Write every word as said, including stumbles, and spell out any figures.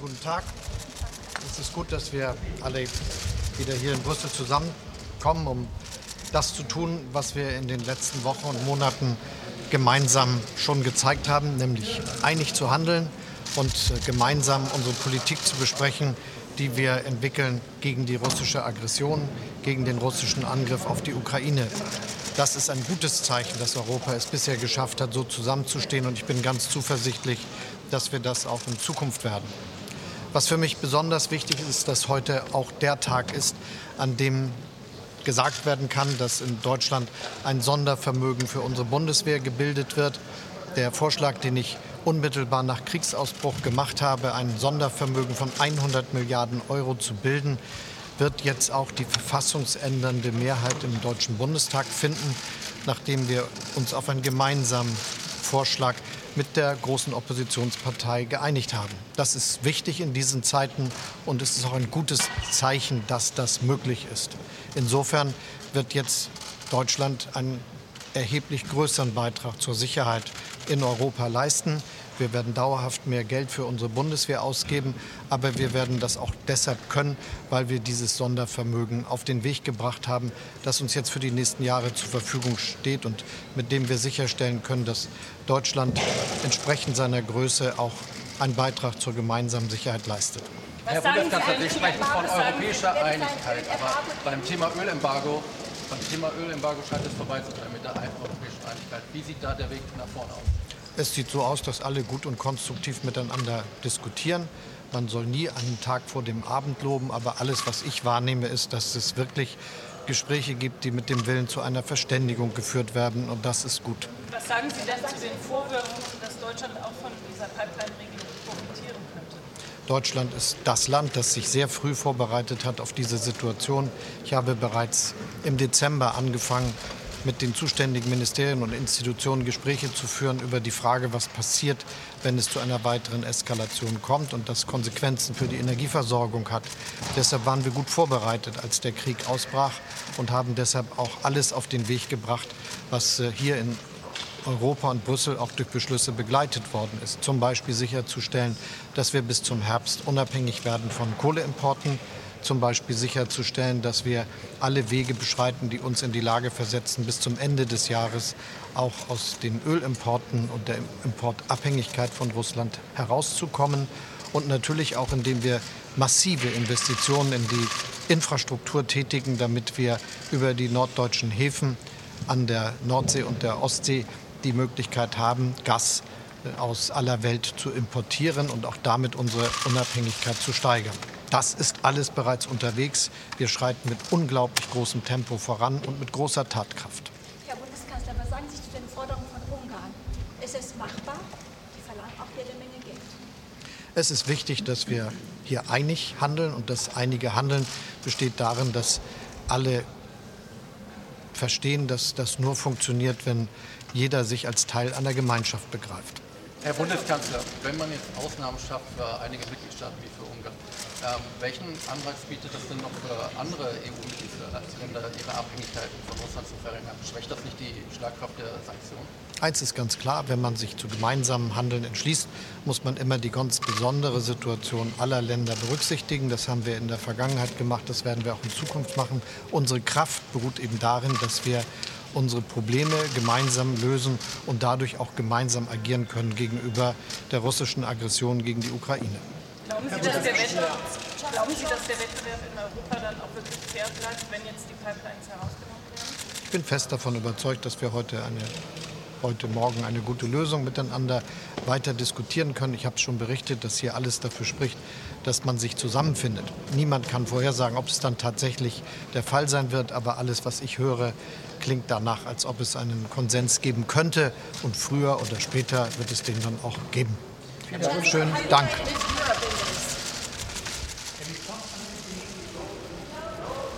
guten Tag. Es ist gut, dass wir alle wieder hier in Brüssel zusammenkommen, um das zu tun, was wir in den letzten Wochen und Monaten gemeinsam schon gezeigt haben, nämlich einig zu handeln und gemeinsam unsere Politik zu besprechen, die wir entwickeln gegen die russische Aggression, gegen den russischen Angriff auf die Ukraine. Das ist ein gutes Zeichen, dass Europa es bisher geschafft hat, so zusammenzustehen. Und ich bin ganz zuversichtlich, dass wir das auch in Zukunft werden. Was für mich besonders wichtig ist, dass heute auch der Tag ist, an dem gesagt werden kann, dass in Deutschland ein Sondervermögen für unsere Bundeswehr gebildet wird. Der Vorschlag, den ich unmittelbar nach Kriegsausbruch gemacht habe, ein Sondervermögen von hundert Milliarden Euro zu bilden, wird jetzt auch die verfassungsändernde Mehrheit im Deutschen Bundestag finden, nachdem wir uns auf einen gemeinsamen Vorschlag mit der großen Oppositionspartei geeinigt haben. Das ist wichtig in diesen Zeiten und es ist auch ein gutes Zeichen, dass das möglich ist. Insofern wird jetzt Deutschland einen erheblich größeren Beitrag zur Sicherheit in Europa leisten. Wir werden dauerhaft mehr Geld für unsere Bundeswehr ausgeben, aber wir werden das auch deshalb können, weil wir dieses Sondervermögen auf den Weg gebracht haben, das uns jetzt für die nächsten Jahre zur Verfügung steht und mit dem wir sicherstellen können, dass Deutschland entsprechend seiner Größe auch einen Beitrag zur gemeinsamen Sicherheit leistet. Herr Bundeskanzler, Sie sprechen von europäischer Einigkeit, aber beim Thema Ölembargo, beim Thema Ölembargo scheint es vorbei zu sein mit der europäischen Einigkeit. Wie sieht da der Weg nach vorne aus? Es sieht so aus, dass alle gut und konstruktiv miteinander diskutieren. Man soll nie einen Tag vor dem Abend loben, aber alles, was ich wahrnehme, ist, dass es wirklich Gespräche gibt, die mit dem Willen zu einer Verständigung geführt werden, und das ist gut. Was sagen Sie denn zu den Vorwürfen, dass Deutschland auch von dieser Pipeline-Regelung profitieren könnte? Deutschland ist das Land, das sich sehr früh vorbereitet hat auf diese Situation. Ich habe bereits im Dezember angefangen, mit den zuständigen Ministerien und Institutionen Gespräche zu führen über die Frage, was passiert, wenn es zu einer weiteren Eskalation kommt und das Konsequenzen für die Energieversorgung hat. Deshalb waren wir gut vorbereitet, als der Krieg ausbrach, und haben deshalb auch alles auf den Weg gebracht, was hier in Europa und Brüssel auch durch Beschlüsse begleitet worden ist. Zum Beispiel sicherzustellen, dass wir bis zum Herbst unabhängig werden von Kohleimporten. Zum Beispiel sicherzustellen, dass wir alle Wege beschreiten, die uns in die Lage versetzen, bis zum Ende des Jahres auch aus den Ölimporten und der Importabhängigkeit von Russland herauszukommen. Und natürlich auch, indem wir massive Investitionen in die Infrastruktur tätigen, damit wir über die norddeutschen Häfen an der Nordsee und der Ostsee die Möglichkeit haben, Gas aus aller Welt zu importieren und auch damit unsere Unabhängigkeit zu steigern. Das ist alles bereits unterwegs. Wir schreiten mit unglaublich großem Tempo voran und mit großer Tatkraft. Herr Bundeskanzler, was sagen Sie zu den Forderungen von Ungarn? Ist es machbar? Die verlangen auch jede Menge Geld. Es ist wichtig, dass wir hier einig handeln, und das einige Handeln besteht darin, dass alle verstehen, dass das nur funktioniert, wenn jeder sich als Teil einer Gemeinschaft begreift. Herr Bundeskanzler, wenn man jetzt Ausnahmen schafft für einige Mitgliedstaaten wie für Ungarn, ähm, welchen Anreiz bietet das denn noch für andere E U-Mitgliedsländer, ihre Abhängigkeiten von Russland zu verringern? Schwächt das nicht die Schlagkraft der Sanktionen? Eins ist ganz klar: Wenn man sich zu gemeinsamen Handeln entschließt, muss man immer die ganz besondere Situation aller Länder berücksichtigen. Das haben wir in der Vergangenheit gemacht, das werden wir auch in Zukunft machen. Unsere Kraft beruht eben darin, dass wir unsere Probleme gemeinsam lösen und dadurch auch gemeinsam agieren können gegenüber der russischen Aggression gegen die Ukraine. Glauben Sie, dass der Wettbewerb, glauben Sie, dass der Wettbewerb in Europa dann auch wirklich fair bleibt, wenn jetzt die Pipelines herausgenommen werden? Ich bin fest davon überzeugt, dass wir heute, eine, heute Morgen eine gute Lösung miteinander weiter diskutieren können. Ich habe schon berichtet, dass hier alles dafür spricht, dass man sich zusammenfindet. Niemand kann vorhersagen, ob es dann tatsächlich der Fall sein wird, aber alles, was ich höre, klingt danach, als ob es einen Konsens geben könnte, und früher oder später wird es den dann auch geben. Schönen Dank.